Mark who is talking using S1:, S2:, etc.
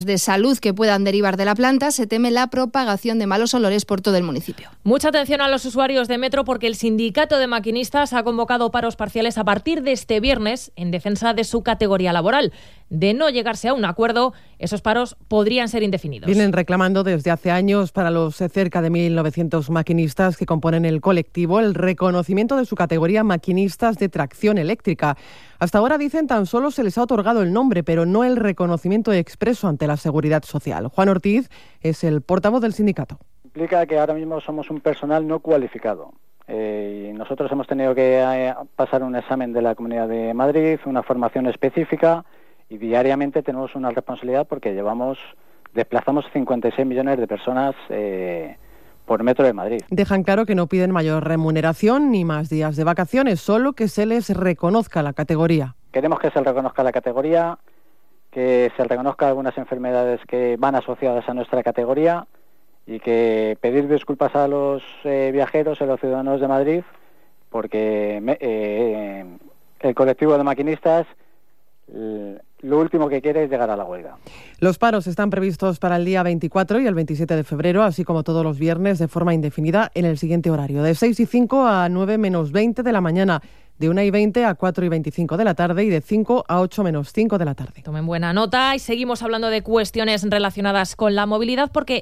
S1: de salud que puedan derivar de la planta, se teme la propagación de malos olores por todo el municipio.
S2: Mucha atención a los usuarios de Metro porque el sindicato de maquinistas ha convocado paros parciales a partir de este viernes en defensa de su categoría laboral. De no llegarse a un acuerdo, esos paros podrían ser indefinidos.
S3: Vienen reclamando desde hace años para los cerca de 1.900 maquinistas que componen el colectivo el reconocimiento de su categoría maquinistas de tracción eléctrica. Hasta ahora, dicen, tan solo se les ha otorgado el nombre, pero no el reconocimiento expreso ante la Seguridad Social. Juan Ortiz es el portavoz del sindicato.
S4: Implica que ahora mismo somos un personal no cualificado. Y nosotros hemos tenido que pasar un examen de la Comunidad de Madrid, una formación específica, y diariamente tenemos una responsabilidad porque desplazamos 56 millones de personas por metro de Madrid.
S3: Dejan claro que no piden mayor remuneración ni más días de vacaciones, solo que se les reconozca la categoría.
S4: Queremos que se reconozca la categoría, que se reconozca algunas enfermedades que van asociadas a nuestra categoría y que pedir disculpas a los viajeros y a los ciudadanos de Madrid porque el colectivo de maquinistas lo último que quiere es llegar a la huelga.
S3: Los paros están previstos para el día 24 y el 27 de febrero, así como todos los viernes de forma indefinida en el siguiente horario, de 6:05 a 9 menos 20 de la mañana, de 1:20 a 4:25 de la tarde y de 5 a 8 menos 5 de la tarde.
S2: Tomen buena nota y seguimos hablando de cuestiones relacionadas con la movilidad porque